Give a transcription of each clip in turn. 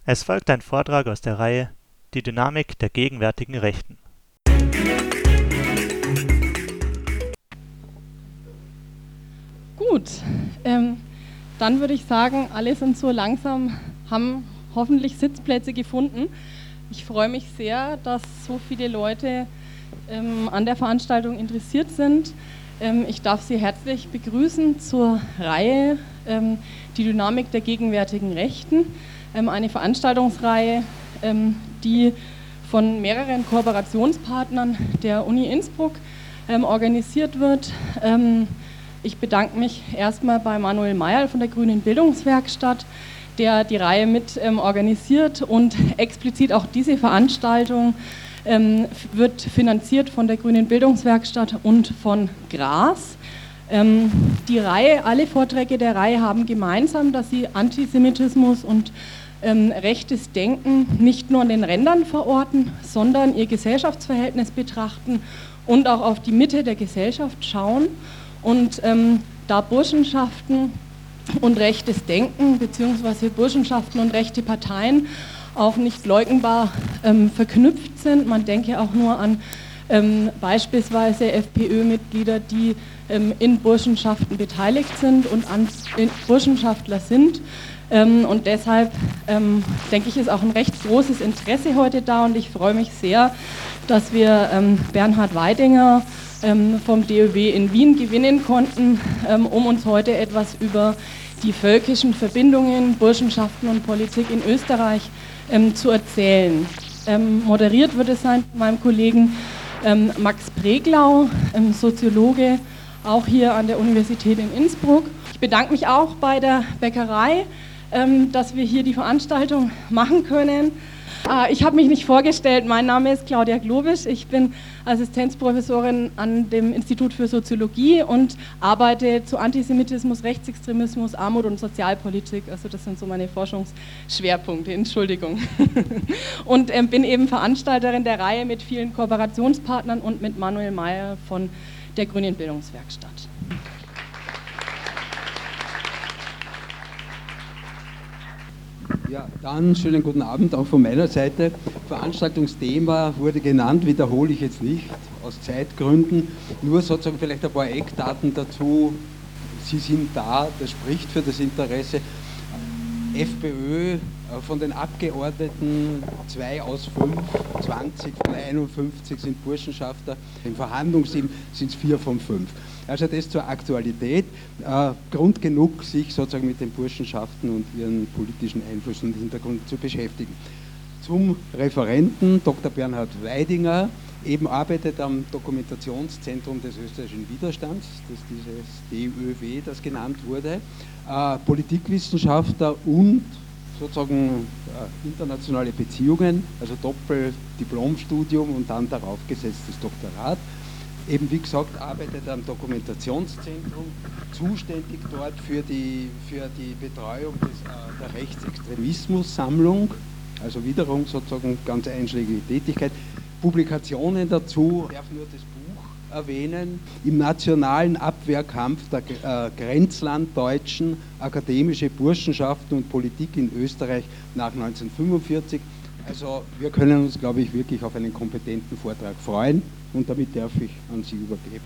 Es folgt ein Vortrag aus der Reihe Die Dynamik der gegenwärtigen Rechten. Gut, dann würde ich sagen, alle sind so langsam, haben hoffentlich Sitzplätze gefunden. Ich freue mich sehr, dass so viele Leute an der Veranstaltung interessiert sind. Ich darf Sie herzlich begrüßen zur Reihe Die Dynamik der gegenwärtigen Rechten, eine Veranstaltungsreihe, die von mehreren Kooperationspartnern der Uni Innsbruck organisiert wird. Ich bedanke mich erstmal bei Manuel Mayerl von der Grünen Bildungswerkstatt, der die Reihe mit organisiert, und explizit auch diese Veranstaltung wird finanziert von der Grünen Bildungswerkstatt und von GRAS. Die Reihe, alle Vorträge der Reihe haben gemeinsam, dass sie Antisemitismus und rechtes Denken nicht nur an den Rändern verorten, sondern ihr Gesellschaftsverhältnis betrachten und auch auf die Mitte der Gesellschaft schauen. Und da Burschenschaften und rechtes Denken bzw. Burschenschaften und rechte Parteien auch nicht leugnbar verknüpft sind, man denke auch nur an beispielsweise FPÖ-Mitglieder, die in Burschenschaften beteiligt sind und Burschenschaftler sind. Und deshalb denke ich, ist auch ein recht großes Interesse heute da, und ich freue mich sehr, dass wir Bernhard Weidinger vom DÖW in Wien gewinnen konnten, um uns heute etwas über die völkischen Verbindungen, Burschenschaften und Politik in Österreich zu erzählen. Moderiert wird es sein von meinem Kollegen Max Preglau, Soziologe, auch hier an der Universität in Innsbruck. Ich bedanke mich auch bei der Bäckerei, dass wir hier die Veranstaltung machen können. Ich habe mich nicht vorgestellt, mein Name ist Claudia Globisch, ich bin Assistenzprofessorin an dem Institut für Soziologie und arbeite zu Antisemitismus, Rechtsextremismus, Armut und Sozialpolitik, also das sind so meine Forschungsschwerpunkte, Entschuldigung. Und bin eben Veranstalterin der Reihe mit vielen Kooperationspartnern und mit Manuel Mayerl von der Grünen Bildungswerkstatt. Ja, dann schönen guten Abend auch von meiner Seite. Veranstaltungsthema wurde genannt, wiederhole ich jetzt nicht, aus Zeitgründen. Nur sozusagen vielleicht ein paar Eckdaten dazu. Sie sind da, das spricht für das Interesse. FPÖ, von den Abgeordneten 2 aus 5, 20 von 51 sind Burschenschafter. Im Verhandlungsteam sind es 4 von 5. Also das zur Aktualität. Grund genug, sich sozusagen mit den Burschenschaften und ihren politischen Einfluss und Hintergrund zu beschäftigen. Zum Referenten, Dr. Bernhard Weidinger, eben arbeitet am Dokumentationszentrum des österreichischen Widerstands, das dieses DÖW, das genannt wurde, Politikwissenschaftler und sozusagen internationale Beziehungen, also Doppel-Diplomstudium und dann darauf gesetztes Doktorat. Eben wie gesagt, arbeitet am Dokumentationszentrum, zuständig dort für die Betreuung der Rechtsextremismus-Sammlung, also wiederum sozusagen ganz einschlägige Tätigkeit. Publikationen dazu, ich darf nur das Buch erwähnen, im nationalen Abwehrkampf der Grenzlanddeutschen, akademische Burschenschaften und Politik in Österreich nach 1945. Also wir können uns, glaube ich, wirklich auf einen kompetenten Vortrag freuen, und damit darf ich an Sie übergeben.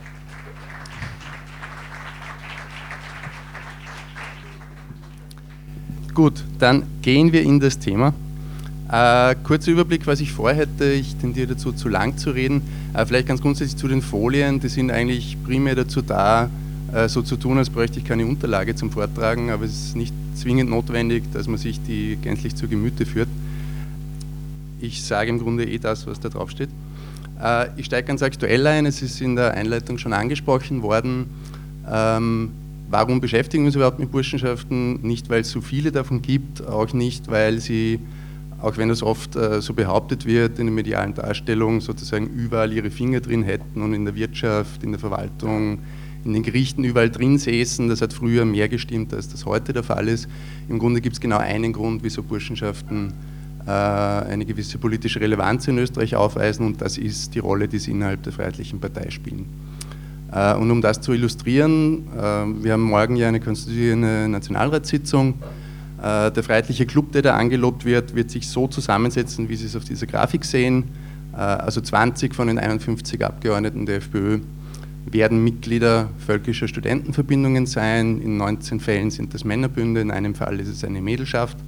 Gut, dann gehen wir in das Thema. Kurzer Überblick, was ich vorhätte. Ich tendiere dazu, zu lang zu reden. Vielleicht ganz grundsätzlich zu den Folien. Die sind eigentlich primär dazu da, so zu tun, als bräuchte ich keine Unterlage zum Vortragen, aber es ist nicht zwingend notwendig, dass man sich die gänzlich zu Gemüte führt. Ich sage im Grunde das, was da drauf steht. Ich steige ganz aktuell ein, es ist in der Einleitung schon angesprochen worden. Warum beschäftigen wir uns überhaupt mit Burschenschaften? Nicht, weil es so viele davon gibt, auch nicht, weil sie, auch wenn das oft so behauptet wird, in der medialen Darstellung sozusagen überall ihre Finger drin hätten und in der Wirtschaft, in der Verwaltung, in den Gerichten überall drin säßen. Das hat früher mehr gestimmt, als das heute der Fall ist. Im Grunde gibt es genau einen Grund, wieso Burschenschaften eine gewisse politische Relevanz in Österreich aufweisen, und das ist die Rolle, die sie innerhalb der Freiheitlichen Partei spielen. Und um das zu illustrieren, wir haben morgen ja eine konstituierende Nationalratssitzung, Der Freiheitliche Club, der da angelobt wird sich so zusammensetzen, wie Sie es auf dieser Grafik sehen. Also 20 von den 51 Abgeordneten der FPÖ werden Mitglieder völkischer Studentenverbindungen sein. In 19 Fällen sind das Männerbünde, in einem Fall ist es eine Mädelschaft.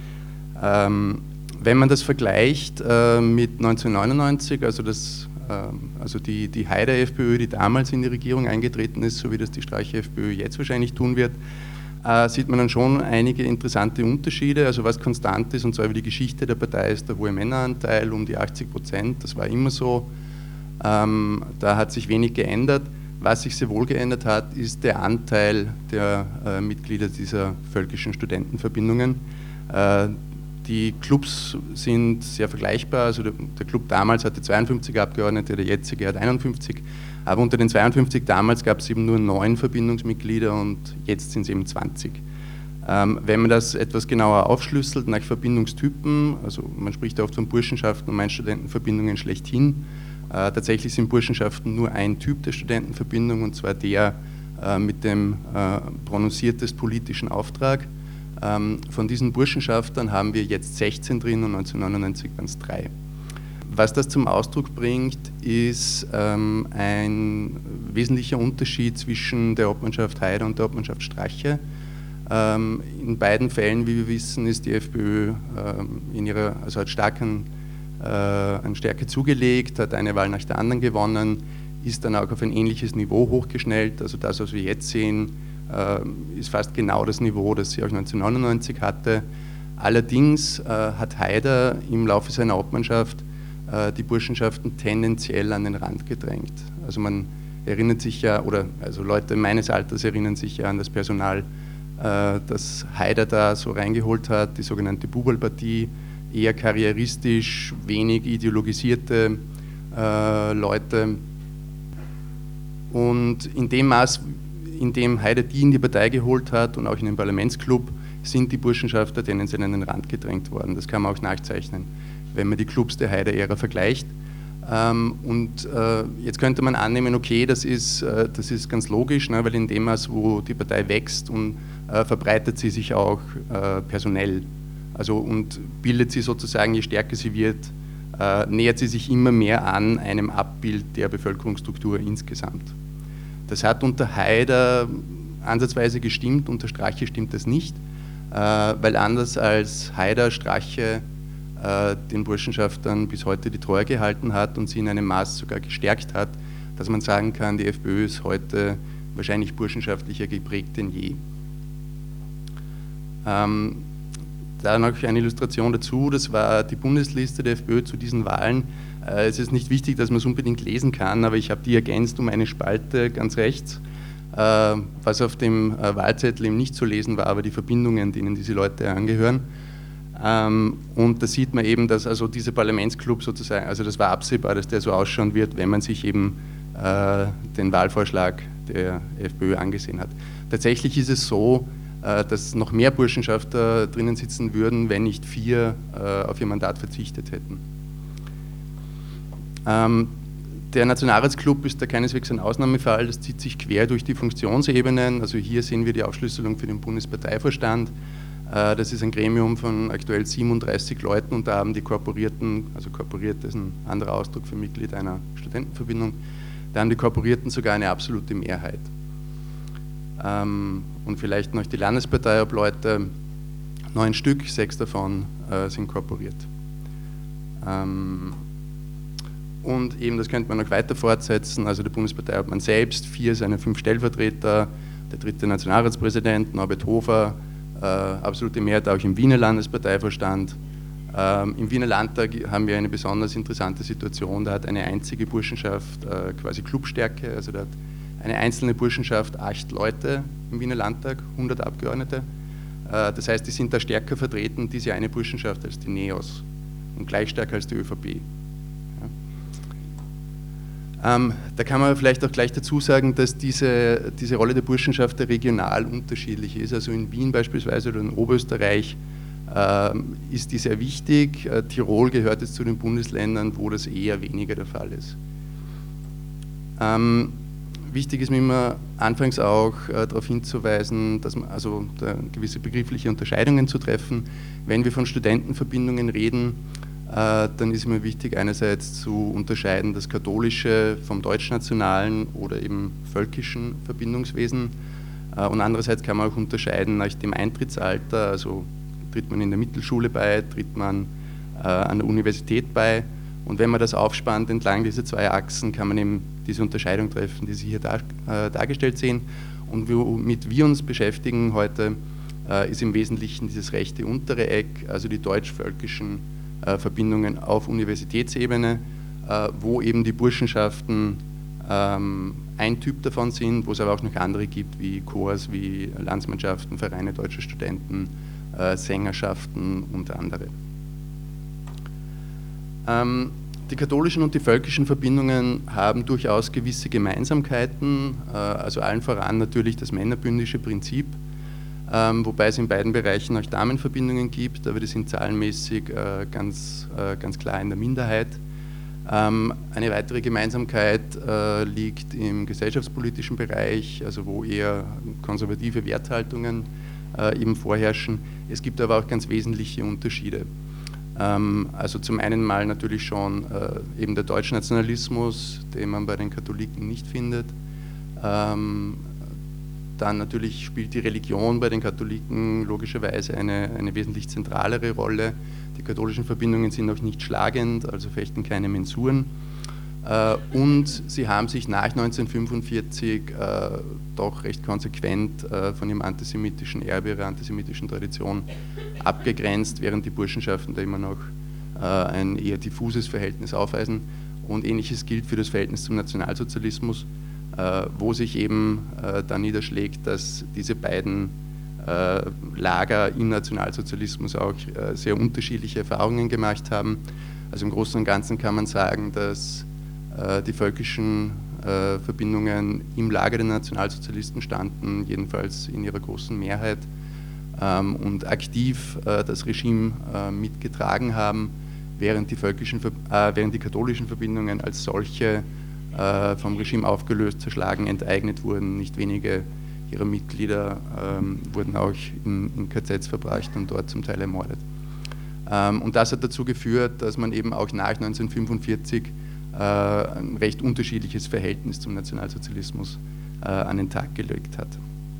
Wenn man das vergleicht mit 1999, also die Haider-FPÖ, die damals in die Regierung eingetreten ist, so wie das die Streicher-FPÖ jetzt wahrscheinlich tun wird, sieht man dann schon einige interessante Unterschiede. Also was konstant ist, und zwar über die Geschichte der Partei, ist der hohe Männeranteil, um die 80%, das war immer so. Da hat sich wenig geändert. Was sich sehr wohl geändert hat, ist der Anteil der Mitglieder dieser völkischen Studentenverbindungen. Die Clubs sind sehr vergleichbar, also der Club damals hatte 52 Abgeordnete, der jetzige hat 51, aber unter den 52 damals gab es eben nur 9 Verbindungsmitglieder und jetzt sind es eben 20. Wenn man das etwas genauer aufschlüsselt nach Verbindungstypen, also man spricht oft von Burschenschaften und Studentenverbindungen schlechthin, tatsächlich sind Burschenschaften nur ein Typ der Studentenverbindung, und zwar der mit dem prononciertest politischen Auftrag. Von diesen Burschenschaftern haben wir jetzt 16 drin und 1999 waren es 3. Was das zum Ausdruck bringt, ist ein wesentlicher Unterschied zwischen der Obmannschaft Haider und der Obmannschaft Strache. In beiden Fällen, wie wir wissen, ist die FPÖ hat stark an Stärke zugelegt, hat eine Wahl nach der anderen gewonnen, ist dann auch auf ein ähnliches Niveau hochgeschnellt. Also das, was wir jetzt sehen, ist fast genau das Niveau, das sie auch 1999 hatte. Allerdings hat Haider im Laufe seiner Obmannschaft die Burschenschaften tendenziell an den Rand gedrängt. Also man erinnert sich ja, also Leute meines Alters erinnern sich ja an das Personal, das Haider da so reingeholt hat, die sogenannte Buberl-Partie, eher karrieristisch, wenig ideologisierte Leute. Und in dem Maß, in dem Haider die in die Partei geholt hat und auch in den Parlamentsclub, sind die Burschenschafter tendenziell an den Rand gedrängt worden. Das kann man auch nachzeichnen, wenn man die Clubs der Haider-Ära vergleicht. Jetzt könnte man annehmen, okay, das ist ganz logisch, ne, weil in dem Maß, wo die Partei wächst und verbreitet sie sich auch personell. Also und bildet sie sozusagen, je stärker sie wird, nähert sie sich immer mehr an einem Abbild der Bevölkerungsstruktur insgesamt. Das hat unter Haider ansatzweise gestimmt, unter Strache stimmt das nicht, weil anders als Haider Strache den Burschenschaftern bis heute die Treue gehalten hat und sie in einem Maß sogar gestärkt hat, dass man sagen kann, die FPÖ ist heute wahrscheinlich burschenschaftlicher geprägt denn je. Da noch eine Illustration dazu, das war die Bundesliste der FPÖ zu diesen Wahlen. Es ist nicht wichtig, dass man es unbedingt lesen kann, aber ich habe die ergänzt um eine Spalte ganz rechts. Was auf dem Wahlzettel eben nicht zu lesen war, aber die Verbindungen, denen diese Leute angehören. Und da sieht man eben, dass also dieser Parlamentsclub sozusagen, also das war absehbar, dass der so ausschauen wird, wenn man sich eben den Wahlvorschlag der FPÖ angesehen hat. Tatsächlich ist es so, dass noch mehr Burschenschafter drinnen sitzen würden, wenn nicht 4 auf ihr Mandat verzichtet hätten. Der Nationalratsclub ist da keineswegs ein Ausnahmefall, das zieht sich quer durch die Funktionsebenen. Also hier sehen wir die Aufschlüsselung für den Bundesparteivorstand. Das ist ein Gremium von aktuell 37 Leuten und da haben die Korporierten, also korporiert ist ein anderer Ausdruck für Mitglied einer Studentenverbindung, da haben die Korporierten sogar eine absolute Mehrheit. Und vielleicht noch die Landesparteiobleute, 9 Stück, 6 davon sind korporiert. Und eben, das könnte man noch weiter fortsetzen, also der Bundesparteiobmann selbst, 4 seiner 5 Stellvertreter, der 3. Nationalratspräsident, Norbert Hofer, absolute Mehrheit auch im Wiener Landesparteivorstand. Im Wiener Landtag haben wir eine besonders interessante Situation, da hat eine einzige Burschenschaft quasi Clubstärke, also da hat eine einzelne Burschenschaft 8 Leute im Wiener Landtag, 100 Abgeordnete. Das heißt, die sind da stärker vertreten, diese eine Burschenschaft, als die NEOS und gleich stärker als die ÖVP. Da kann man vielleicht auch gleich dazu sagen, dass diese Rolle der Burschenschaft regional unterschiedlich ist. Also in Wien beispielsweise oder in Oberösterreich ist die sehr wichtig. Tirol gehört jetzt zu den Bundesländern, wo das eher weniger der Fall ist. Wichtig ist mir immer anfangs auch darauf hinzuweisen, dass man also gewisse begriffliche Unterscheidungen zu treffen. Wenn wir von Studentenverbindungen reden, dann ist mir wichtig, einerseits zu unterscheiden das katholische vom deutschnationalen oder eben völkischen Verbindungswesen, und andererseits kann man auch unterscheiden nach dem Eintrittsalter, also tritt man in der Mittelschule bei, tritt man an der Universität bei, und wenn man das aufspannt entlang dieser zwei Achsen, kann man eben diese Unterscheidung treffen, die Sie hier dargestellt sehen. Und womit wir uns beschäftigen heute, ist im Wesentlichen dieses rechte untere Eck, also die deutsch-völkischen Verbindungen auf Universitätsebene, wo eben die Burschenschaften ein Typ davon sind, wo es aber auch noch andere gibt, wie Chors, wie Landsmannschaften, Vereine deutscher Studenten, Sängerschaften und andere. Die katholischen und die völkischen Verbindungen haben durchaus gewisse Gemeinsamkeiten, also allen voran natürlich das männerbündische Prinzip, wobei es in beiden Bereichen auch Damenverbindungen gibt, aber die sind zahlenmäßig ganz klar in der Minderheit. Eine weitere Gemeinsamkeit liegt im gesellschaftspolitischen Bereich, also wo eher konservative Werthaltungen eben vorherrschen. Es gibt aber auch ganz wesentliche Unterschiede. Also zum einen mal natürlich schon eben der Deutschnationalismus, den man bei den Katholiken nicht findet. Dann natürlich spielt die Religion bei den Katholiken logischerweise eine wesentlich zentralere Rolle. Die katholischen Verbindungen sind auch nicht schlagend, also fechten keine Mensuren. Und sie haben sich nach 1945 doch recht konsequent von ihrem antisemitischen Erbe, ihrer antisemitischen Tradition abgegrenzt, während die Burschenschaften da immer noch ein eher diffuses Verhältnis aufweisen. Und Ähnliches gilt für das Verhältnis zum Nationalsozialismus, wo sich eben da niederschlägt, dass diese beiden Lager im Nationalsozialismus auch sehr unterschiedliche Erfahrungen gemacht haben. Also im Großen und Ganzen kann man sagen, dass die völkischen Verbindungen im Lager der Nationalsozialisten standen, jedenfalls in ihrer großen Mehrheit, und aktiv das Regime mitgetragen haben, während die katholischen Verbindungen als solche vom Regime aufgelöst, zerschlagen, enteignet wurden. Nicht wenige ihrer Mitglieder wurden auch in KZs verbracht und dort zum Teil ermordet. Und das hat dazu geführt, dass man eben auch nach 1945 ein recht unterschiedliches Verhältnis zum Nationalsozialismus an den Tag gelegt hat.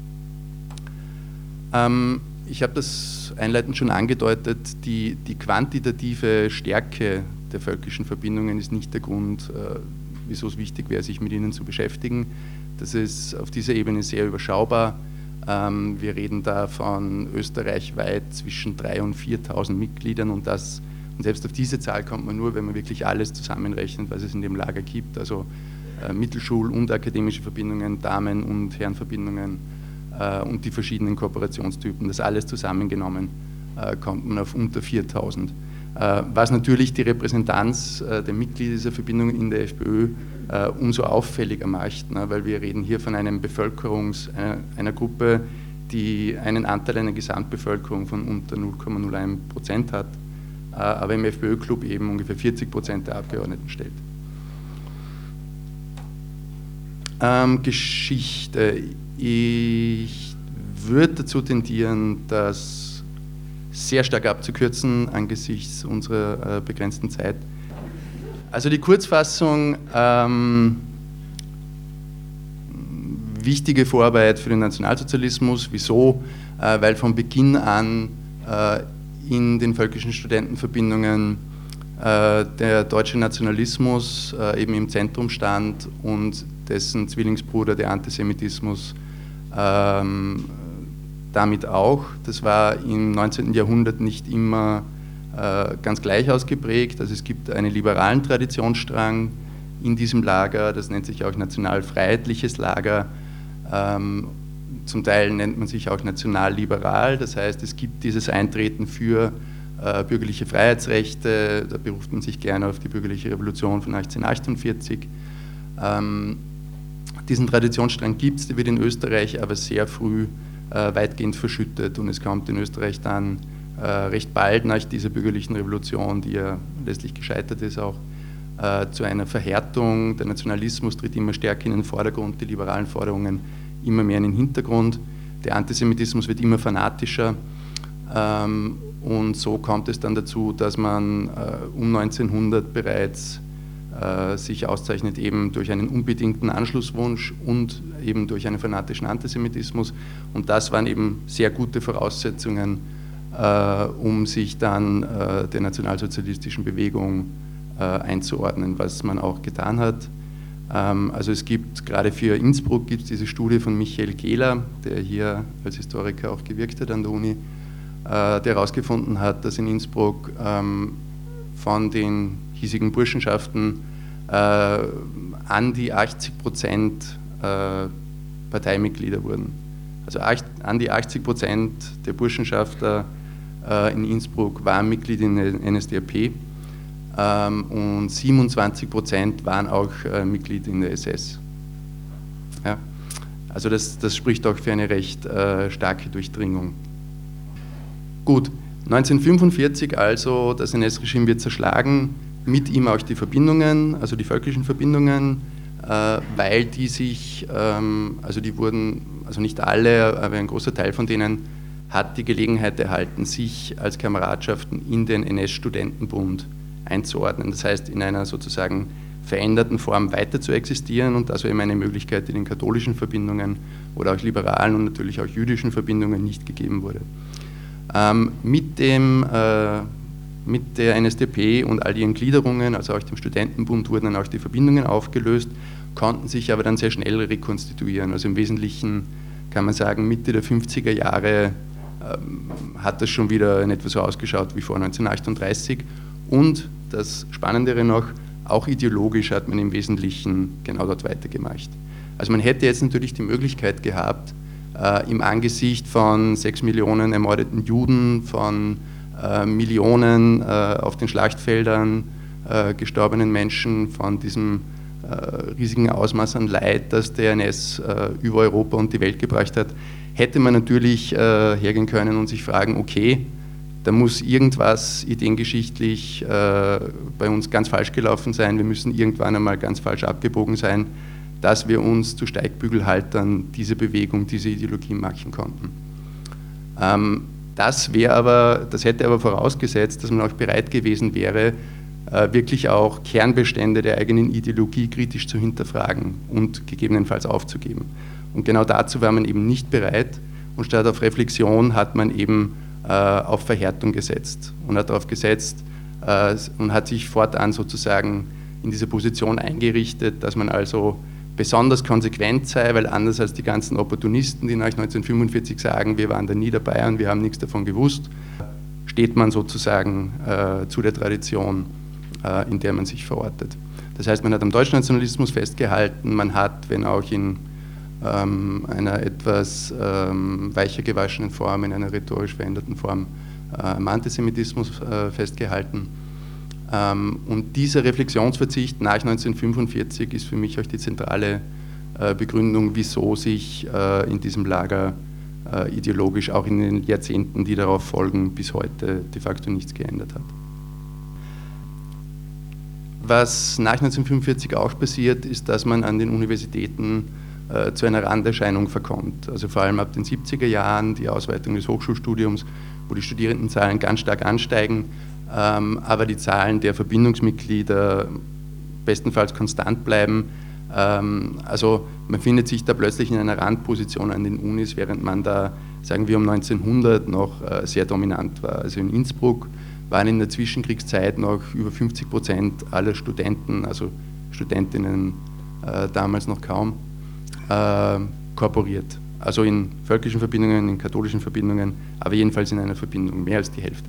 Ich habe das einleitend schon angedeutet, die quantitative Stärke der völkischen Verbindungen ist nicht der Grund, wieso es wichtig wäre, sich mit ihnen zu beschäftigen. Das ist auf dieser Ebene sehr überschaubar. Wir reden da von österreichweit zwischen 3.000 und 4.000 Mitgliedern, und selbst auf diese Zahl kommt man nur, wenn man wirklich alles zusammenrechnet, was es in dem Lager gibt, also Mittelschul- und akademische Verbindungen, Damen- und Herrenverbindungen und die verschiedenen Kooperationstypen. Das alles zusammengenommen kommt man auf unter 4.000. Was natürlich die Repräsentanz der Mitglieder dieser Verbindungen in der FPÖ umso auffälliger macht, ne, weil wir reden hier von einer Gruppe, die einen Anteil einer Gesamtbevölkerung von unter 0,01% hat, aber im FPÖ-Club eben ungefähr 40% der Abgeordneten stellt. Geschichte. Ich würde dazu tendieren, das sehr stark abzukürzen angesichts unserer begrenzten Zeit. Also die Kurzfassung, wichtige Vorarbeit für den Nationalsozialismus. Wieso? Weil von Beginn an in den völkischen Studentenverbindungen der deutsche Nationalismus eben im Zentrum stand und dessen Zwillingsbruder, der Antisemitismus, damit auch. Das war im 19. Jahrhundert nicht immer ganz gleich ausgeprägt. Also es gibt einen liberalen Traditionsstrang in diesem Lager, das nennt sich auch national-freiheitliches Lager. Zum Teil nennt man sich auch national-liberal, das heißt, es gibt dieses Eintreten für bürgerliche Freiheitsrechte, da beruft man sich gerne auf die bürgerliche Revolution von 1848. Diesen Traditionsstrang gibt es, der wird in Österreich aber sehr früh weitgehend verschüttet, und es kommt in Österreich dann recht bald nach dieser bürgerlichen Revolution, die ja letztlich gescheitert ist auch, zu einer Verhärtung. Der Nationalismus tritt immer stärker in den Vordergrund, die liberalen Forderungen immer mehr in den Hintergrund. Der Antisemitismus wird immer fanatischer. Und so kommt es dann dazu, dass man um 1900 bereits sich auszeichnet eben durch einen unbedingten Anschlusswunsch und eben durch einen fanatischen Antisemitismus. Und das waren eben sehr gute Voraussetzungen, um sich dann der nationalsozialistischen Bewegung einzuordnen, was man auch getan hat. Also es gibt gerade für Innsbruck gibt es diese Studie von Michael Gehler, der hier als Historiker auch gewirkt hat an der Uni, der herausgefunden hat, dass in Innsbruck von den hiesigen Burschenschaften an die 80% Parteimitglieder wurden. Also an die 80% der Burschenschafter in Innsbruck waren Mitglied in der NSDAP und 27% waren auch Mitglied in der SS. Ja? Also das spricht auch für eine recht starke Durchdringung. Gut, 1945 also, das NS-Regime wird zerschlagen, mit ihm auch die Verbindungen, also die völkischen Verbindungen, weil die sich, also die wurden, also nicht alle, aber ein großer Teil von denen hat die Gelegenheit erhalten, sich als Kameradschaften in den NS-Studentenbund einzuordnen. Das heißt, in einer sozusagen veränderten Form weiter zu existieren, und das war eben eine Möglichkeit, die den katholischen Verbindungen oder auch liberalen und natürlich auch jüdischen Verbindungen nicht gegeben wurde. Mit der NSDAP und all ihren Gliederungen, also auch dem Studentenbund, wurden dann auch die Verbindungen aufgelöst, konnten sich aber dann sehr schnell rekonstituieren. Also im Wesentlichen kann man sagen, Mitte der 50er Jahre hat das schon wieder in etwa so ausgeschaut wie vor 1938. Und das Spannendere noch, auch ideologisch hat man im Wesentlichen genau dort weitergemacht. Also man hätte jetzt natürlich die Möglichkeit gehabt, im Angesicht von 6 Millionen ermordeten Juden, von Millionen auf den Schlachtfeldern gestorbenen Menschen, von diesem riesigen Ausmaß an Leid, das der NS über Europa und die Welt gebracht hat, hätte man natürlich hergehen können und sich fragen, okay, da muss irgendwas ideengeschichtlich bei uns ganz falsch gelaufen sein, wir müssen irgendwann einmal ganz falsch abgebogen sein, dass wir uns zu Steigbügelhaltern diese Bewegung, diese Ideologie machen konnten. Das hätte aber vorausgesetzt, dass man auch bereit gewesen wäre, wirklich auch Kernbestände der eigenen Ideologie kritisch zu hinterfragen und gegebenenfalls aufzugeben. Und genau dazu war man eben nicht bereit, und statt auf Reflexion hat man eben auf Verhärtung gesetzt und hat darauf gesetzt und hat sich fortan sozusagen in diese Position eingerichtet, dass man also besonders konsequent sei, weil anders als die ganzen Opportunisten, die nach 1945 sagen, wir waren da nie dabei und wir haben nichts davon gewusst, steht man sozusagen zu der Tradition, in der man sich verortet. Das heißt, man hat am Deutschnationalismus festgehalten, man hat, wenn auch in einer etwas weicher gewaschenen Form, in einer rhetorisch veränderten Form, am Antisemitismus festgehalten. Und dieser Reflexionsverzicht nach 1945 ist für mich auch die zentrale Begründung, wieso sich in diesem Lager ideologisch auch in den Jahrzehnten, die darauf folgen, bis heute de facto nichts geändert hat. Was nach 1945 auch passiert, ist, dass man an den Universitäten zu einer Randerscheinung verkommt. Also vor allem ab den 70er Jahren, die Ausweitung des Hochschulstudiums, wo die Studierendenzahlen ganz stark ansteigen, aber die Zahlen der Verbindungsmitglieder bestenfalls konstant bleiben. Also man findet sich da plötzlich in einer Randposition an den Unis, während man da, sagen wir, um 1900 noch sehr dominant war. Also in Innsbruck waren in der Zwischenkriegszeit noch über 50% aller Studenten, also Studentinnen damals noch kaum, korporiert. Also in völkischen Verbindungen, in katholischen Verbindungen, aber jedenfalls in einer Verbindung, mehr als die Hälfte.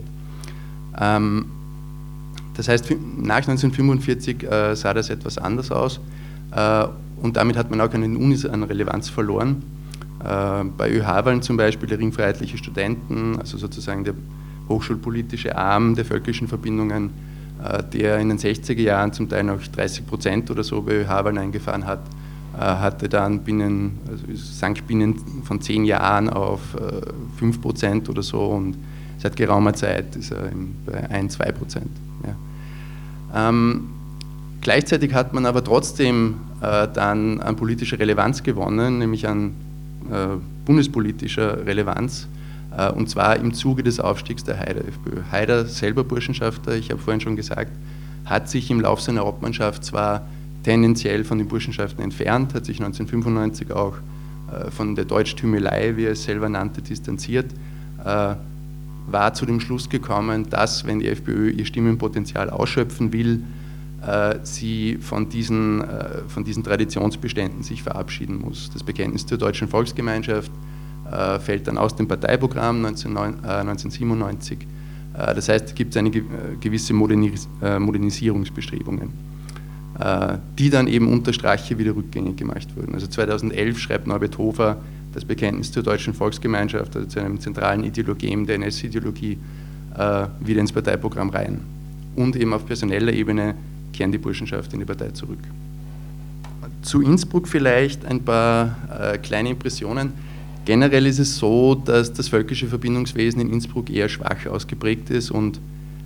Das heißt, nach 1945 sah das etwas anders aus und damit hat man auch an den Unis an Relevanz verloren. Bei ÖH-Wahlen zum Beispiel der ringfreiheitliche Studenten, also sozusagen der hochschulpolitische Arm der völkischen Verbindungen, der in den 60er Jahren zum Teil noch 30% oder so bei ÖH-Wahlen eingefahren hat, hatte dann sank binnen von 10 Jahren auf 5% oder so, und seit geraumer Zeit ist er bei 1-2%. Ja. Gleichzeitig hat man aber trotzdem dann an politischer Relevanz gewonnen, nämlich an bundespolitischer Relevanz, und zwar im Zuge des Aufstiegs der Haider-FPÖ. Haider, selber Burschenschafter, ich habe vorhin schon gesagt, hat sich im Laufe seiner Obmannschaft zwar tendenziell von den Burschenschaften entfernt, hat sich 1995 auch von der Deutschtümelei, wie er es selber nannte, distanziert, war zu dem Schluss gekommen, dass, wenn die FPÖ ihr Stimmenpotenzial ausschöpfen will, sie von diesen Traditionsbeständen sich verabschieden muss. Das Bekenntnis zur deutschen Volksgemeinschaft fällt dann aus dem Parteiprogramm 1997. Das heißt, es gibt eine gewisse Modernisierungsbestrebungen, die dann eben unter Strache wieder rückgängig gemacht wurden. Also 2011 schreibt Norbert Hofer das Bekenntnis zur deutschen Volksgemeinschaft, also zu einem zentralen Ideologem der NS-Ideologie, wieder ins Parteiprogramm rein. Und eben auf personeller Ebene kehren die Burschenschaft in die Partei zurück. Zu Innsbruck vielleicht ein paar kleine Impressionen. Generell ist es so, dass das völkische Verbindungswesen in Innsbruck eher schwach ausgeprägt ist und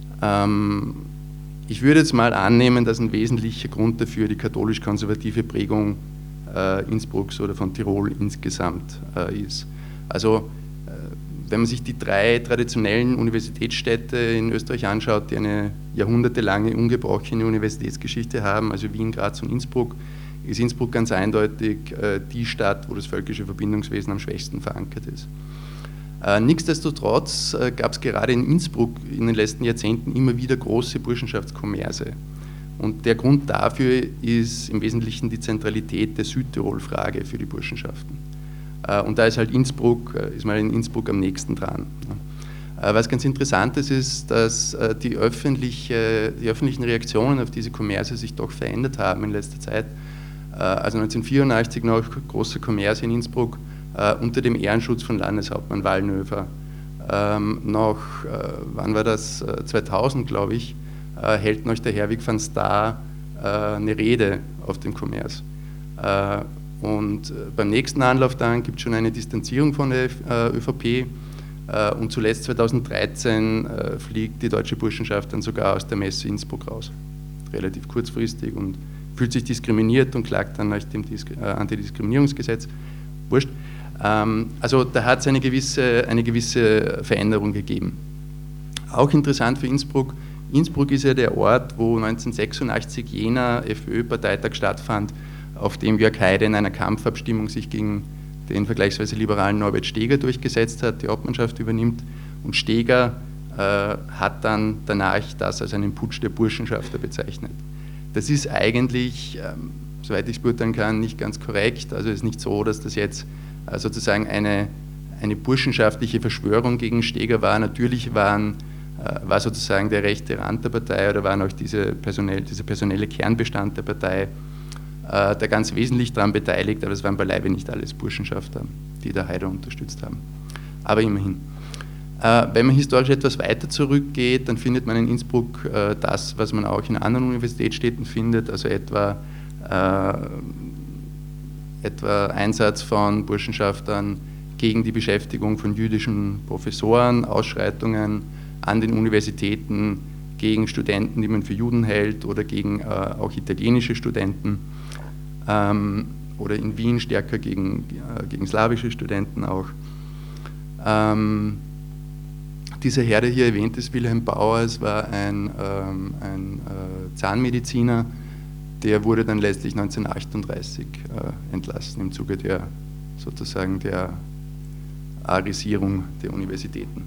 ich würde jetzt mal annehmen, dass ein wesentlicher Grund dafür die katholisch-konservative Prägung Innsbrucks oder von Tirol insgesamt ist. Also wenn man sich die 3 traditionellen Universitätsstädte in Österreich anschaut, die eine jahrhundertelange ungebrochene Universitätsgeschichte haben, also Wien, Graz und Innsbruck, ist Innsbruck ganz eindeutig die Stadt, wo das völkische Verbindungswesen am schwächsten verankert ist. Nichtsdestotrotz gab es gerade in Innsbruck in den letzten Jahrzehnten immer wieder große Burschenschaftskommerse. Und der Grund dafür ist im Wesentlichen die Zentralität der Südtirol-Frage für die Burschenschaften. Und da ist halt Innsbruck, ist mal in Innsbruck am nächsten dran. Was ganz interessant ist, dass die öffentlichen Reaktionen auf diese Kommerse sich doch verändert haben in letzter Zeit. Also 1984 noch große Kommerse in Innsbruck unter dem Ehrenschutz von Landeshauptmann Wallnöfer. Wann war das? 2000, glaube ich, hält noch der Herwig van Staar eine Rede auf dem Kommers. Und beim nächsten Anlauf dann gibt es schon eine Distanzierung von der ÖVP und zuletzt 2013 fliegt die deutsche Burschenschaft dann sogar aus der Messe Innsbruck raus. Relativ kurzfristig und fühlt sich diskriminiert und klagt dann nach dem Antidiskriminierungsgesetz. Wurscht. Also da hat es eine gewisse Veränderung gegeben. Auch interessant für Innsbruck. Innsbruck ist ja der Ort, wo 1986 jener FPÖ-Parteitag stattfand, auf dem Jörg Haider in einer Kampfabstimmung sich gegen den vergleichsweise liberalen Norbert Steger durchgesetzt hat, die Obmannschaft übernimmt. Und Steger hat dann danach das als einen Putsch der Burschenschafter bezeichnet. Das ist eigentlich, soweit ich es beurteilen kann, nicht ganz korrekt. Also es ist nicht so, dass das jetzt sozusagen eine burschenschaftliche Verschwörung gegen Steger war. Natürlich war sozusagen der rechte Rand der Partei oder waren auch dieser personelle Kernbestand der Partei da ganz wesentlich daran beteiligt, aber es waren beileibe nicht alles Burschenschafter, die der Haider unterstützt haben. Aber immerhin. Wenn man historisch etwas weiter zurückgeht, dann findet man in Innsbruck das, was man auch in anderen Universitätsstädten findet, also etwa Einsatz von Burschenschaftern gegen die Beschäftigung von jüdischen Professoren, Ausschreitungen an den Universitäten gegen Studenten, die man für Juden hält, oder gegen auch italienische Studenten, oder in Wien stärker gegen slawische Studenten auch. Dieser Herr, der hier erwähnt ist, Wilhelm Bauer, es war ein Zahnmediziner, der wurde dann letztlich 1938 entlassen im Zuge der Arisierung der Universitäten.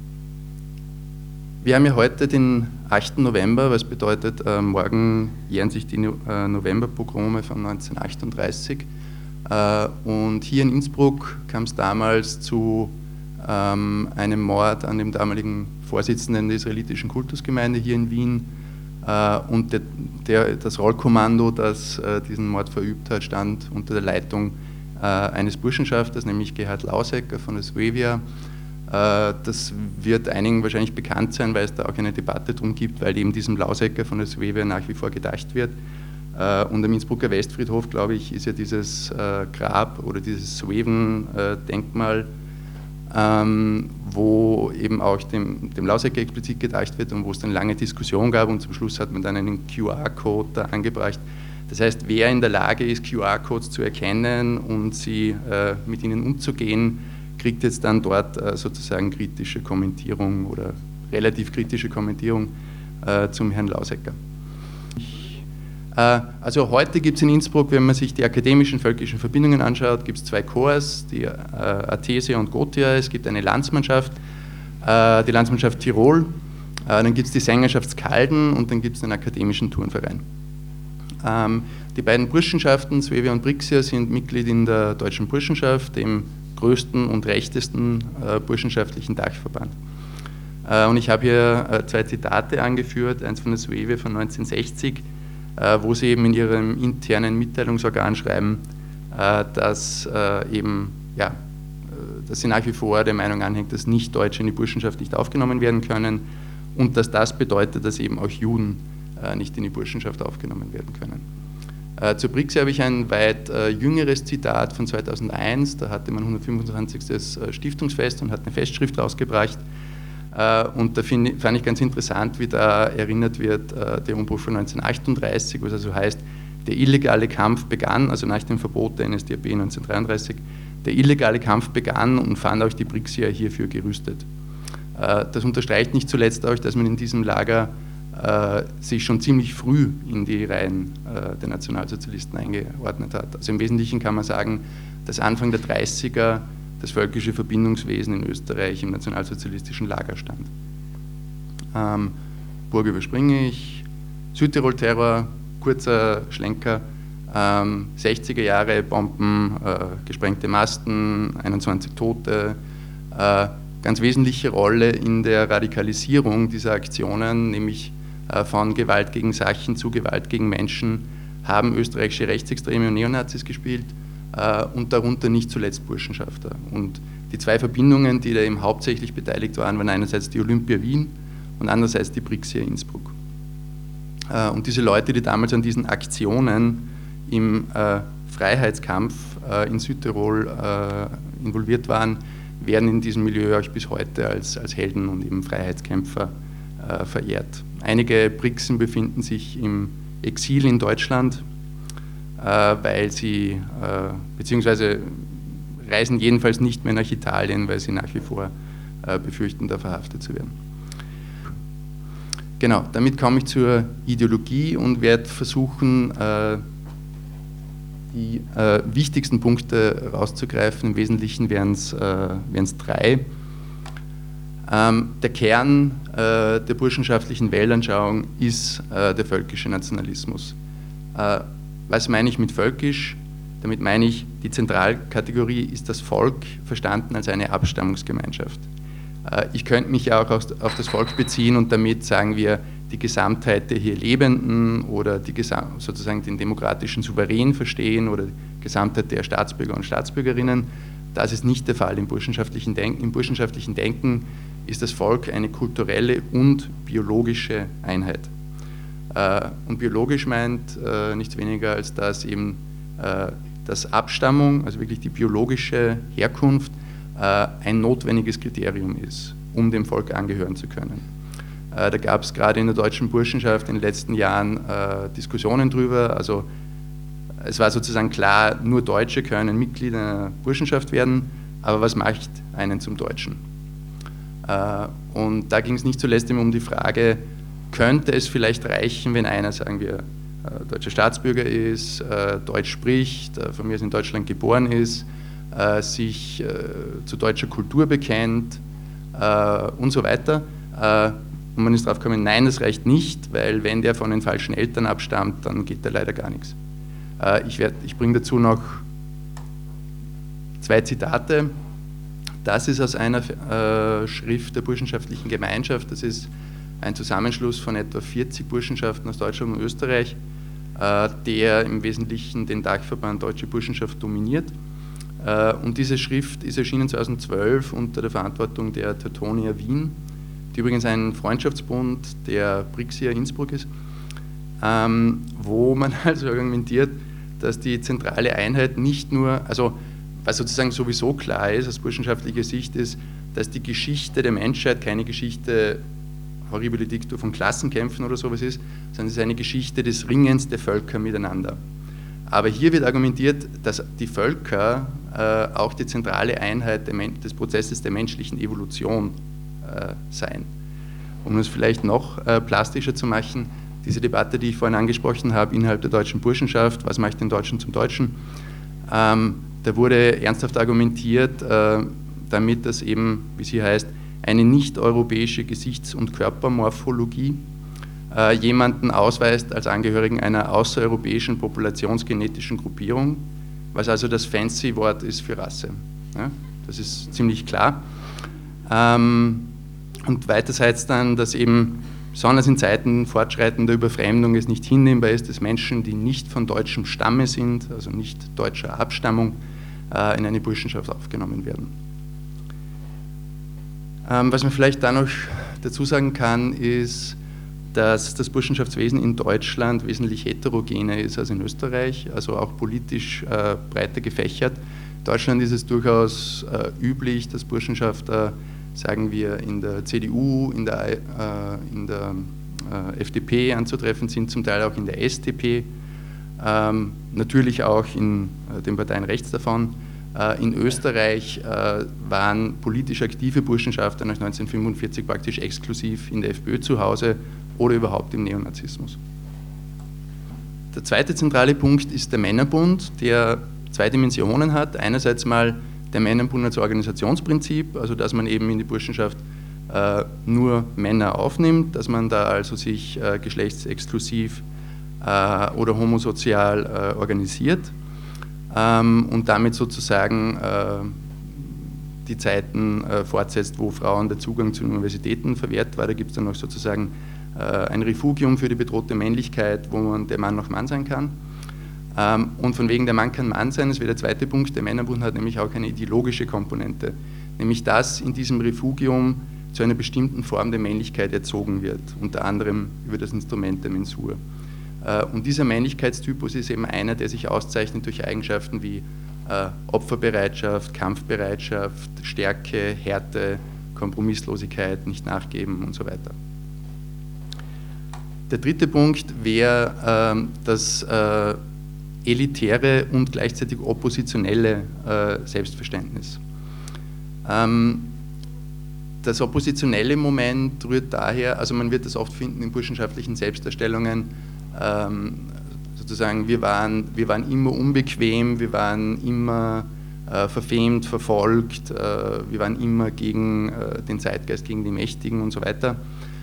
Wir haben ja heute den 8. November, was bedeutet, morgen jähren sich die Novemberpogrome von 1938. Und hier in Innsbruck kam es damals zu einem Mord an dem damaligen Vorsitzenden der israelitischen Kultusgemeinde hier in Wien. Und das Rollkommando, das diesen Mord verübt hat, stand unter der Leitung eines Burschenschafters, nämlich Gerhard Lausecker von der Suevia. Das wird einigen wahrscheinlich bekannt sein, weil es da auch eine Debatte drum gibt, weil eben diesem Lausecker von der Suevia nach wie vor gedacht wird. Und am Innsbrucker Westfriedhof, glaube ich, ist ja dieses Grab oder dieses Sueven-Denkmal. wo eben auch dem Lausecker explizit gedacht wird und wo es dann lange Diskussion gab und zum Schluss hat man dann einen QR-Code da angebracht. Das heißt, wer in der Lage ist, QR-Codes zu erkennen und mit ihnen umzugehen, kriegt jetzt dann dort sozusagen kritische Kommentierung oder relativ kritische Kommentierung zum Herrn Lausecker. Also heute gibt es in Innsbruck, wenn man sich die akademischen völkischen Verbindungen anschaut, gibt es 2 Corps, die Athesia und Gothia. Es gibt eine Landsmannschaft, die Landsmannschaft Tirol, dann gibt es die Sängerschaft Skalden und dann gibt es den akademischen Turnverein. Die beiden Burschenschaften, Suevia und Brixia, sind Mitglied in der Deutschen Burschenschaft, dem größten und rechtesten burschenschaftlichen Dachverband. Und ich habe hier 2 Zitate angeführt, eins von der Suevia von 1960, wo sie eben in ihrem internen Mitteilungsorgan schreiben, dass sie nach wie vor der Meinung anhängt, dass Nicht-Deutsche in die Burschenschaft nicht aufgenommen werden können und dass das bedeutet, dass eben auch Juden nicht in die Burschenschaft aufgenommen werden können. Zur Brixia habe ich ein weit jüngeres Zitat von 2001, da hatte man 125. Stiftungsfest und hat eine Festschrift rausgebracht. Und da fand ich ganz interessant, wie da erinnert wird, der Umbruch von 1938, was also heißt, der illegale Kampf begann, also nach dem Verbot der NSDAP 1933, der illegale Kampf begann und fand auch die Brixia hierfür gerüstet. Das unterstreicht nicht zuletzt auch, dass man in diesem Lager sich schon ziemlich früh in die Reihen der Nationalsozialisten eingeordnet hat. Also im Wesentlichen kann man sagen, dass Anfang der 30er das völkische Verbindungswesen in Österreich im nationalsozialistischen Lager stand. Burg überspringe ich, Südtirol-Terror, kurzer Schlenker, 60er Jahre, Bomben, gesprengte Masten, 21 Tote, ganz wesentliche Rolle in der Radikalisierung dieser Aktionen, nämlich von Gewalt gegen Sachen zu Gewalt gegen Menschen, haben österreichische Rechtsextreme und Neonazis gespielt, und darunter nicht zuletzt Burschenschafter. Und die 2 Verbindungen, die da eben hauptsächlich beteiligt waren einerseits die Olympia Wien und andererseits die Brixia Innsbruck. Und diese Leute, die damals an diesen Aktionen im Freiheitskampf in Südtirol involviert waren, werden in diesem Milieu auch bis heute als Helden und eben Freiheitskämpfer verehrt. Einige Brixen befinden sich im Exil in Deutschland, weil sie, beziehungsweise reisen jedenfalls nicht mehr nach Italien, weil sie nach wie vor befürchten, da verhaftet zu werden. Genau, damit komme ich zur Ideologie und werde versuchen, die wichtigsten Punkte rauszugreifen. Im Wesentlichen wären es 3. Der Kern der burschenschaftlichen Weltanschauung ist der völkische Nationalismus. Was meine ich mit völkisch? Damit meine ich, die Zentralkategorie ist das Volk, verstanden als eine Abstammungsgemeinschaft. Ich könnte mich ja auch auf das Volk beziehen und damit sagen wir die Gesamtheit der hier Lebenden oder sozusagen den demokratischen Souverän verstehen oder die Gesamtheit der Staatsbürger und Staatsbürgerinnen. Das ist nicht der Fall im burschenschaftlichen Denken. Im burschenschaftlichen Denken ist das Volk eine kulturelle und biologische Einheit. Und biologisch meint nichts weniger als dass eben dass Abstammung, also wirklich die biologische Herkunft, ein notwendiges Kriterium ist, um dem Volk angehören zu können. Da gab es gerade in der deutschen Burschenschaft in den letzten Jahren Diskussionen drüber. Also es war sozusagen klar, nur Deutsche können Mitglied einer Burschenschaft werden, aber was macht einen zum Deutschen? Und da ging es nicht zuletzt immer um die Frage, könnte es vielleicht reichen, wenn einer, sagen wir, deutscher Staatsbürger ist, Deutsch spricht, von mir aus in Deutschland geboren ist, sich zu deutscher Kultur bekennt und so weiter. Und man ist darauf gekommen, nein, das reicht nicht, weil wenn der von den falschen Eltern abstammt, dann geht da leider gar nichts. Ich bringe dazu noch 2 Zitate. Das ist aus einer Schrift der Burschenschaftlichen Gemeinschaft, das ist ein Zusammenschluss von etwa 40 Burschenschaften aus Deutschland und Österreich, der im Wesentlichen den Dachverband Deutsche Burschenschaft dominiert. Und diese Schrift ist erschienen 2012 unter der Verantwortung der Teutonia Wien, die übrigens ein Freundschaftsbund der Brixia Innsbruck ist, wo man also argumentiert, dass die zentrale Einheit nicht nur, also was sozusagen sowieso klar ist aus burschenschaftlicher Sicht, ist, dass die Geschichte der Menschheit keine Geschichte horribile Diktur von Klassenkämpfen oder sowas ist, sondern es ist eine Geschichte des Ringens der Völker miteinander. Aber hier wird argumentiert, dass die Völker auch die zentrale Einheit des Prozesses der menschlichen Evolution seien. Um es vielleicht noch plastischer zu machen, diese Debatte, die ich vorhin angesprochen habe, innerhalb der deutschen Burschenschaft, was macht den Deutschen zum Deutschen, da wurde ernsthaft argumentiert, damit das eben, wie sie heißt, eine nicht-europäische Gesichts- und Körpermorphologie jemanden ausweist als Angehörigen einer außereuropäischen populationsgenetischen Gruppierung, was also das fancy Wort ist für Rasse. Ja, das ist ziemlich klar. Und weiterseits dann, dass eben besonders in Zeiten fortschreitender Überfremdung es nicht hinnehmbar ist, dass Menschen, die nicht von deutschem Stamme sind, also nicht deutscher Abstammung, in eine Burschenschaft aufgenommen werden. Was man vielleicht da noch dazu sagen kann, ist, dass das Burschenschaftswesen in Deutschland wesentlich heterogener ist als in Österreich, also auch politisch breiter gefächert. In Deutschland ist es durchaus üblich, dass Burschenschafter, sagen wir, in der CDU, in der FDP anzutreffen sind, zum Teil auch in der SDP, natürlich auch in den Parteien rechts davon. In Österreich waren politisch aktive Burschenschafter nach 1945 praktisch exklusiv in der FPÖ zu Hause oder überhaupt im Neonazismus. Der zweite zentrale Punkt ist der Männerbund, der zwei Dimensionen hat. Einerseits mal der Männerbund als Organisationsprinzip, also dass man eben in die Burschenschaft nur Männer aufnimmt, dass man da also sich geschlechtsexklusiv oder homosozial organisiert und damit sozusagen die Zeiten fortsetzt, wo Frauen der Zugang zu den Universitäten verwehrt war. Da gibt es dann noch sozusagen ein Refugium für die bedrohte Männlichkeit, wo der Mann noch Mann sein kann. Und von wegen der Mann kann Mann sein, das wäre der zweite Punkt. Der Männerbund hat nämlich auch eine ideologische Komponente, nämlich dass in diesem Refugium zu einer bestimmten Form der Männlichkeit erzogen wird, unter anderem über das Instrument der Mensur. Und dieser Männlichkeitstypus ist eben einer, der sich auszeichnet durch Eigenschaften wie Opferbereitschaft, Kampfbereitschaft, Stärke, Härte, Kompromisslosigkeit, nicht nachgeben und so weiter. Der dritte Punkt wäre das elitäre und gleichzeitig oppositionelle Selbstverständnis. Das oppositionelle Moment rührt daher, also man wird das oft finden in burschenschaftlichen Selbstdarstellungen, sozusagen wir waren immer unbequem, wir waren immer verfemt, verfolgt, wir waren immer gegen den Zeitgeist, gegen die Mächtigen und so weiter.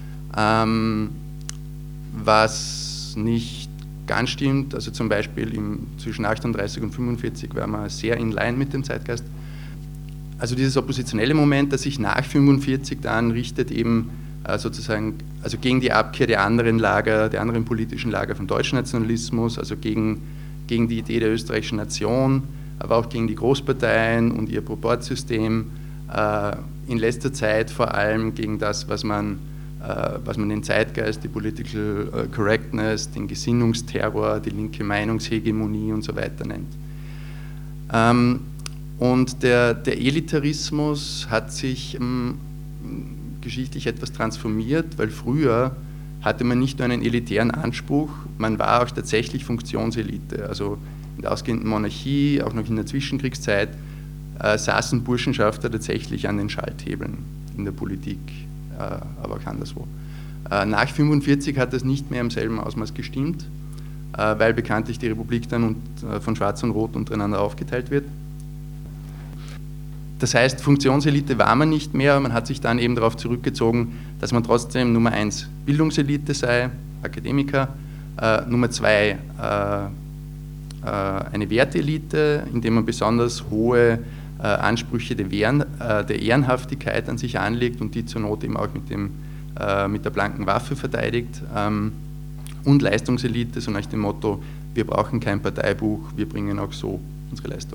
Was nicht ganz stimmt, also zum Beispiel zwischen 38 und 45 waren wir sehr in line mit dem Zeitgeist. Also dieses oppositionelle Moment, das sich nach 45 dann richtet, eben sozusagen also gegen die Abkehr der anderen Lager, der anderen politischen Lager vom deutschen Nationalismus, also gegen die Idee der österreichischen Nation, aber auch gegen die Großparteien und ihr Proportsystem, in letzter Zeit vor allem gegen das, was man den Zeitgeist, die Political Correctness, den Gesinnungsterror, die linke Meinungshegemonie und so weiter nennt. Und der Elitarismus hat sich geschichtlich etwas transformiert, weil früher hatte man nicht nur einen elitären Anspruch, man war auch tatsächlich Funktionselite. Also in der ausgehenden Monarchie, auch noch in der Zwischenkriegszeit, saßen Burschenschafter tatsächlich an den Schalthebeln in der Politik, aber auch anderswo. Nach 1945 hat das nicht mehr im selben Ausmaß gestimmt, weil bekanntlich die Republik dann von Schwarz und Rot untereinander aufgeteilt wird. Das heißt, Funktionselite war man nicht mehr, man hat sich dann eben darauf zurückgezogen, dass man trotzdem Nummer 1 Bildungselite sei, Akademiker, Nummer 2 eine Werteelite, indem man besonders hohe Ansprüche der Ehrenhaftigkeit an sich anlegt und die zur Not eben auch mit der blanken Waffe verteidigt, und Leistungselite, so nach dem Motto, wir brauchen kein Parteibuch, wir bringen auch so unsere Leistung.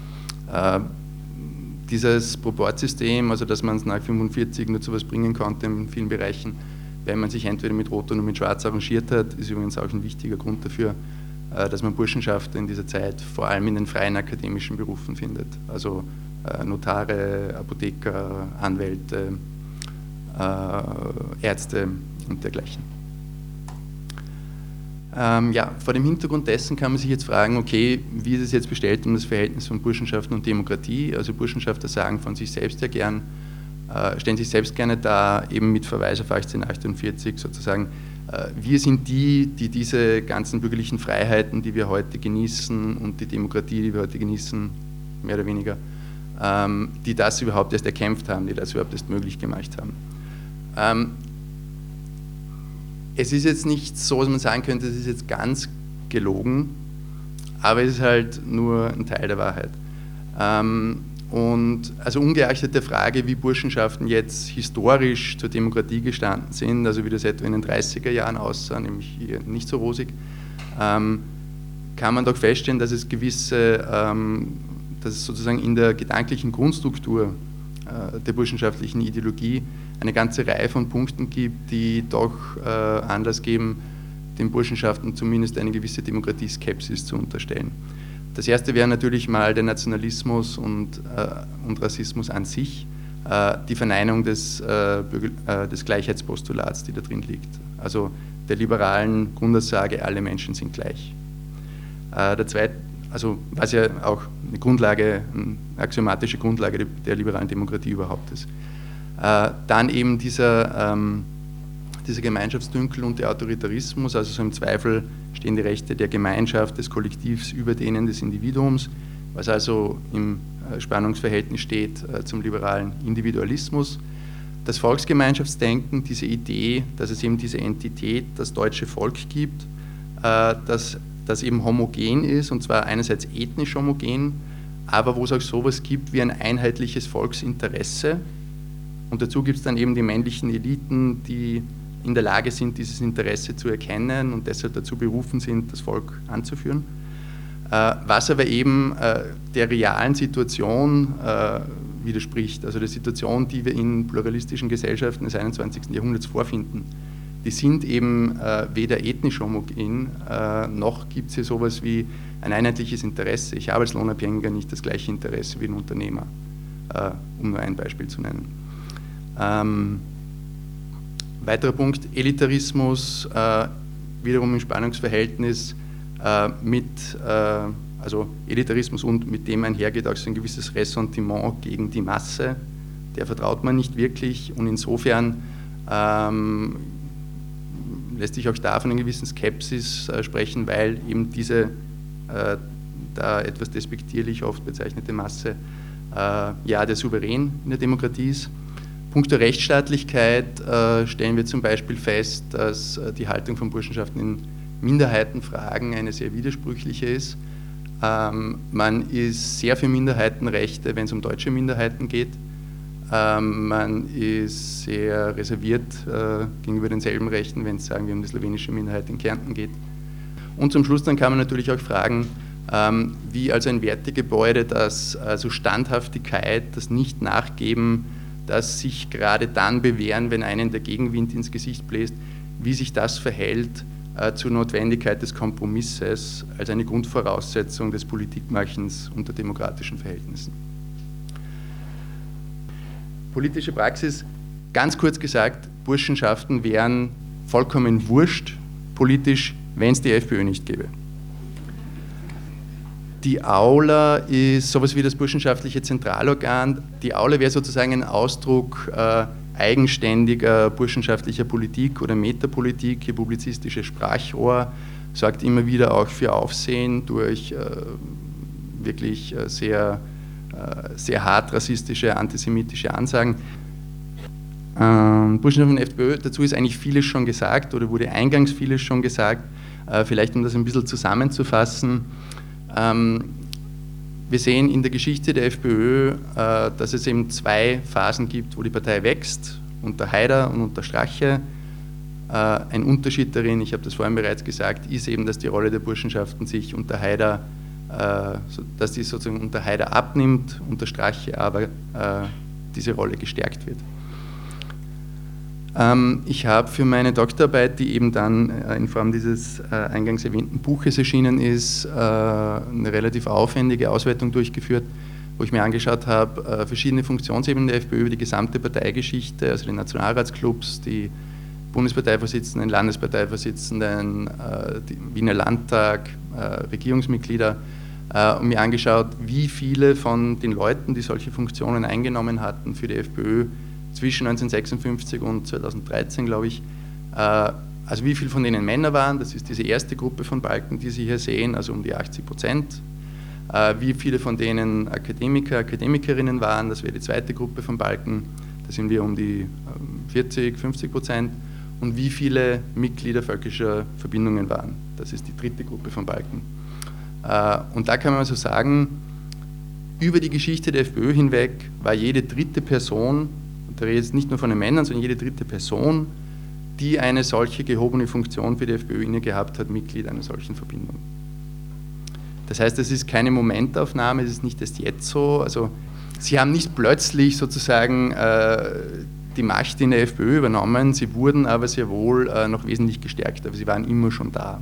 Dieses Proportsystem, also dass man es nach 1945 nur zu was bringen konnte in vielen Bereichen, wenn man sich entweder mit Rot oder mit Schwarz arrangiert hat, ist übrigens auch ein wichtiger Grund dafür, dass man Burschenschafter in dieser Zeit vor allem in den freien akademischen Berufen findet, also Notare, Apotheker, Anwälte, Ärzte und dergleichen. Ja, vor dem Hintergrund dessen kann man sich jetzt fragen, okay, wie ist es jetzt bestellt um das Verhältnis von Burschenschaften und Demokratie? Also Burschenschafter sagen von sich selbst ja gern, stellen sich selbst gerne dar, eben mit Verweis auf 1848 sozusagen, wir sind die diese ganzen bürgerlichen Freiheiten, die wir heute genießen und die Demokratie, die wir heute genießen, mehr oder weniger, die das überhaupt erst erkämpft haben, die das überhaupt erst möglich gemacht haben. Es ist jetzt nicht so, dass man sagen könnte, es ist jetzt ganz gelogen, aber es ist halt nur ein Teil der Wahrheit. Und also ungeachtet der Frage, wie Burschenschaften jetzt historisch zur Demokratie gestanden sind, also wie das etwa in den 30er Jahren aussah, nämlich hier nicht so rosig, kann man doch feststellen, dass es dass es sozusagen in der gedanklichen Grundstruktur der burschenschaftlichen Ideologie eine ganze Reihe von Punkten gibt, die doch Anlass geben, den Burschenschaften zumindest eine gewisse Demokratieskepsis zu unterstellen. Das erste wäre natürlich mal der Nationalismus und Rassismus an sich, die Verneinung des Gleichheitspostulats, die da drin liegt, also der liberalen Grundaussage, alle Menschen sind gleich. Der zweite, also was ja auch eine Grundlage, eine axiomatische Grundlage der liberalen Demokratie überhaupt ist. Dann eben dieser Gemeinschaftsdünkel und der Autoritarismus, also so im Zweifel stehen die Rechte der Gemeinschaft, des Kollektivs über denen des Individuums, was also im Spannungsverhältnis steht zum liberalen Individualismus. Das Volksgemeinschaftsdenken, diese Idee, dass es eben diese Entität, das deutsche Volk gibt, das eben homogen ist, und zwar einerseits ethnisch homogen, aber wo es auch sowas gibt wie ein einheitliches Volksinteresse. Und dazu gibt es dann eben die männlichen Eliten, die in der Lage sind, dieses Interesse zu erkennen und deshalb dazu berufen sind, das Volk anzuführen. Was aber eben der realen Situation widerspricht, also der Situation, die wir in pluralistischen Gesellschaften des 21. Jahrhunderts vorfinden. Die sind eben weder ethnisch homogen, noch gibt es hier sowas wie ein einheitliches Interesse. Ich habe als Lohnabhängiger nicht das gleiche Interesse wie ein Unternehmer, um nur ein Beispiel zu nennen. Weiterer Punkt, Elitarismus, wiederum im Spannungsverhältnis also Elitarismus und mit dem einhergeht auch so ein gewisses Ressentiment gegen die Masse, der vertraut man nicht wirklich, und insofern lässt sich auch da von einer gewissen Skepsis sprechen, weil eben diese da etwas despektierlich oft bezeichnete Masse ja der Souverän in der Demokratie ist. Punkto Rechtsstaatlichkeit stellen wir zum Beispiel fest, dass die Haltung von Burschenschaften in Minderheitenfragen eine sehr widersprüchliche ist. Man ist sehr für Minderheitenrechte, wenn es um deutsche Minderheiten geht. Man ist sehr reserviert gegenüber denselben Rechten, wenn es, sagen wir, um die slowenische Minderheit in Kärnten geht. Und zum Schluss dann kann man natürlich auch fragen, wie also ein Wertegebäude, das also Standhaftigkeit, das Nicht-Nachgeben, das sich gerade dann bewähren, wenn einen der Gegenwind ins Gesicht bläst, wie sich das verhält zur Notwendigkeit des Kompromisses als eine Grundvoraussetzung des Politikmachens unter demokratischen Verhältnissen. Politische Praxis, ganz kurz gesagt, Burschenschaften wären vollkommen wurscht politisch, wenn es die FPÖ nicht gäbe. Die Aula ist sowas wie das burschenschaftliche Zentralorgan. Die Aula wäre sozusagen ein Ausdruck eigenständiger burschenschaftlicher Politik oder Metapolitik. Ihr publizistisches Sprachrohr sorgt immer wieder auch für Aufsehen durch wirklich sehr hart rassistische, antisemitische Ansagen. Burschenschaft und FPÖ, dazu ist eigentlich vieles schon gesagt oder wurde eingangs vieles schon gesagt. Vielleicht um das ein bisschen zusammenzufassen. Wir sehen in der Geschichte der FPÖ, dass es eben zwei Phasen gibt, wo die Partei wächst, unter Haider und unter Strache. Ein Unterschied darin, ich habe das vorhin bereits gesagt, ist eben, dass die Rolle der Burschenschaften sich unter Haider, dass die sozusagen unter Haider abnimmt, unter Strache aber diese Rolle gestärkt wird. Ich habe für meine Doktorarbeit, die eben dann in Form dieses eingangs erwähnten Buches erschienen ist, eine relativ aufwendige Auswertung durchgeführt, wo ich mir angeschaut habe, verschiedene Funktionsebenen der FPÖ über die gesamte Parteigeschichte, also die Nationalratsclubs, die Bundesparteivorsitzenden, Landesparteivorsitzenden, den Wiener Landtag, Regierungsmitglieder, und mir angeschaut, wie viele von den Leuten, die solche Funktionen eingenommen hatten für die FPÖ, zwischen 1956 und 2013, glaube ich, also wie viele von denen Männer waren, das ist diese erste Gruppe von Balken, die Sie hier sehen, also um die 80%, wie viele von denen Akademiker, Akademikerinnen waren, das wäre die zweite Gruppe von Balken, da sind wir um die 40-50%, und wie viele Mitglieder völkischer Verbindungen waren, das ist die dritte Gruppe von Balken. Und da kann man also sagen, über die Geschichte der FPÖ hinweg war jede dritte Person, da rede ich jetzt nicht nur von den Männern, sondern jede dritte Person, die eine solche gehobene Funktion für die FPÖ inne gehabt hat, Mitglied einer solchen Verbindung. Das heißt, es ist keine Momentaufnahme, es ist nicht erst jetzt so. Also, sie haben nicht plötzlich sozusagen die Macht in der FPÖ übernommen, sie wurden aber sehr wohl noch wesentlich gestärkt, aber sie waren immer schon da.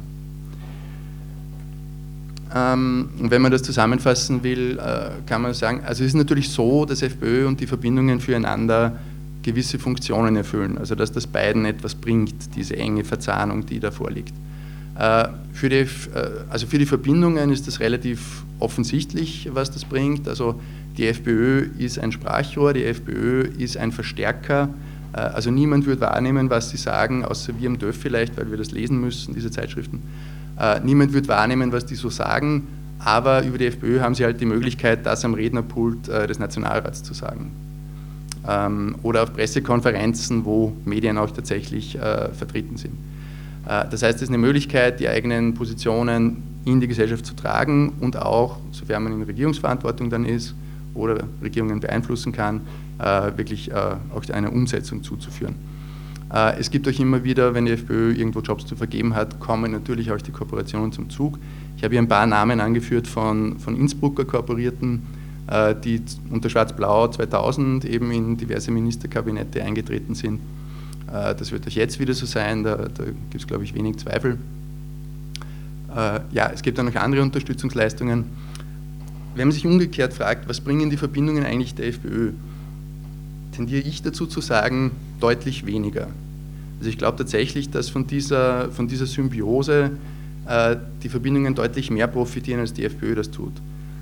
Und wenn man das zusammenfassen will, kann man sagen, also es ist natürlich so, dass FPÖ und die Verbindungen füreinander gewisse Funktionen erfüllen, also dass das beiden etwas bringt, diese enge Verzahnung, die da vorliegt. Für die Verbindungen ist das relativ offensichtlich, was das bringt. Also die FPÖ ist ein Sprachrohr, die FPÖ ist ein Verstärker. Also niemand wird wahrnehmen, was sie sagen, außer wir im Dörf vielleicht, weil wir das lesen müssen, diese Zeitschriften. Niemand wird wahrnehmen, was die so sagen, aber über die FPÖ haben sie halt die Möglichkeit, das am Rednerpult des Nationalrats zu sagen. Oder auf Pressekonferenzen, wo Medien auch tatsächlich vertreten sind. Das heißt, es ist eine Möglichkeit, die eigenen Positionen in die Gesellschaft zu tragen und auch, sofern man in Regierungsverantwortung dann ist oder Regierungen beeinflussen kann, wirklich auch einer Umsetzung zuzuführen. Es gibt auch immer wieder, wenn die FPÖ irgendwo Jobs zu vergeben hat, kommen natürlich auch die Kooperationen zum Zug. Ich habe hier ein paar Namen angeführt von Innsbrucker Kooperierten, die unter Schwarz-Blau 2000 eben in diverse Ministerkabinette eingetreten sind. Das wird auch jetzt wieder so sein, da gibt es, glaube ich, wenig Zweifel. Ja, es gibt dann noch andere Unterstützungsleistungen. Wenn man sich umgekehrt fragt, was bringen die Verbindungen eigentlich der FPÖ, tendiere ich dazu zu sagen, deutlich weniger. Also ich glaube tatsächlich, dass von dieser Symbiose die Verbindungen deutlich mehr profitieren, als die FPÖ das tut.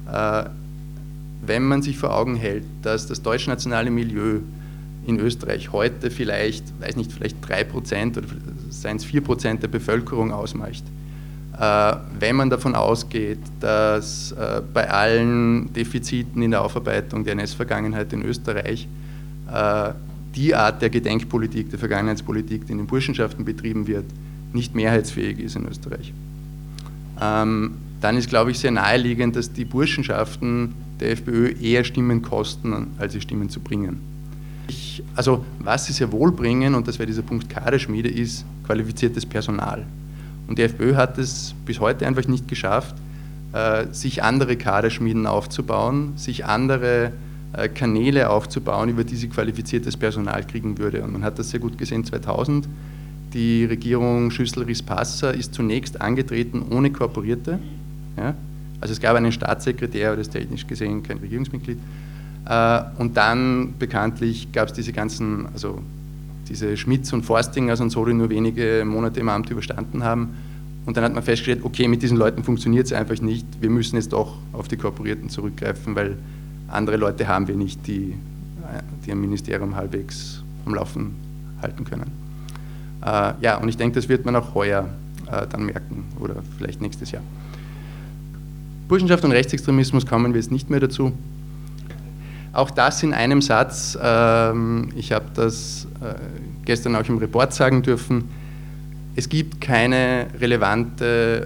Wenn man sich vor Augen hält, dass das deutschnationale Milieu in Österreich heute vielleicht, weiß nicht, vielleicht 3% oder seien es 4% der Bevölkerung ausmacht, wenn man davon ausgeht, dass bei allen Defiziten in der Aufarbeitung der NS-Vergangenheit in Österreich die Art der Gedenkpolitik, der Vergangenheitspolitik, die in den Burschenschaften betrieben wird, nicht mehrheitsfähig ist in Österreich, dann ist, glaube ich, sehr naheliegend, dass die Burschenschaften der FPÖ eher Stimmen kosten, als sie Stimmen zu bringen. Also was sie sehr wohl bringen, und das wäre dieser Punkt Kaderschmiede, ist qualifiziertes Personal. Und die FPÖ hat es bis heute einfach nicht geschafft, sich andere Kaderschmieden aufzubauen, sich andere Kanäle aufzubauen, über die sie qualifiziertes Personal kriegen würde. Und man hat das sehr gut gesehen 2000. Die Regierung Schüssel-Rispasser ist zunächst angetreten ohne Kooperierte. Ja? Also es gab einen Staatssekretär, aber das ist technisch gesehen kein Regierungsmitglied. Und dann bekanntlich gab es diese Schmitz und Forstingers und so, die nur wenige Monate im Amt überstanden haben. Und dann hat man festgestellt, okay, mit diesen Leuten funktioniert es einfach nicht, wir müssen jetzt doch auf die Kooperierten zurückgreifen, weil andere Leute haben wir nicht, die ein Ministerium halbwegs am Laufen halten können. Ja, und ich denke, das wird man auch heuer dann merken oder vielleicht nächstes Jahr. Burschenschaft und Rechtsextremismus kommen wir jetzt nicht mehr dazu. Auch das in einem Satz, ich habe das gestern auch im Report sagen dürfen, es gibt keine relevante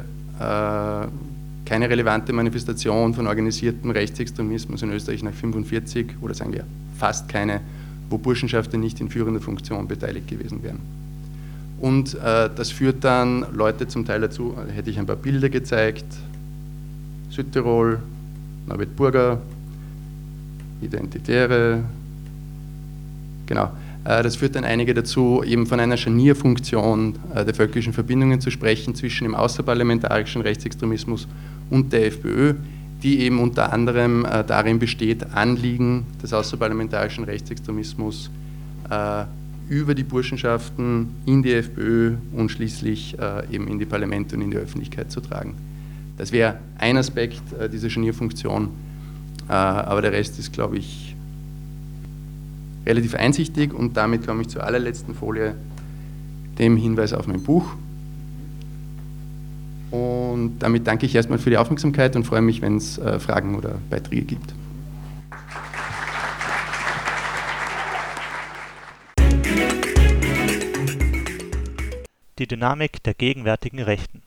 Manifestation von organisiertem Rechtsextremismus in Österreich nach 1945, oder sagen wir fast keine, wo Burschenschaften nicht in führender Funktion beteiligt gewesen wären. Und das führt dann Leute zum Teil dazu, hätte ich ein paar Bilder gezeigt, Südtirol, Norbert Burger, Identitäre, genau. Das führt dann einige dazu, eben von einer Scharnierfunktion der völkischen Verbindungen zu sprechen zwischen dem außerparlamentarischen Rechtsextremismus und der FPÖ, die eben unter anderem darin besteht, Anliegen des außerparlamentarischen Rechtsextremismus über die Burschenschaften in die FPÖ und schließlich eben in die Parlamente und in die Öffentlichkeit zu tragen. Das wäre ein Aspekt dieser Scharnierfunktion, aber der Rest ist, glaube ich, relativ einsichtig, und damit komme ich zur allerletzten Folie, dem Hinweis auf mein Buch. Und damit danke ich erstmal für die Aufmerksamkeit und freue mich, wenn es Fragen oder Beiträge gibt. Die Dynamik der gegenwärtigen Rechten.